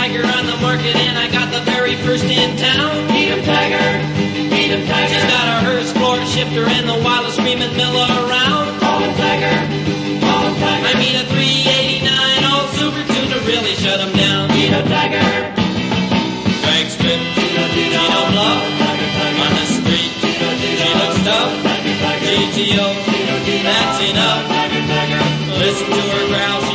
Tiger on the market and I got the very first in town. Meet 'em Tiger, meet 'em Tiger. She's got a hearse floor shifter and the wildest screaming mill around. Call 'em Tiger, call 'em Tiger. I mean a 389 old super tune to really shut 'em down. Meet 'em Tiger, Drag strip, she don't bluff. On the street, she looks tough. GTO, that's enough. Listen to her growl.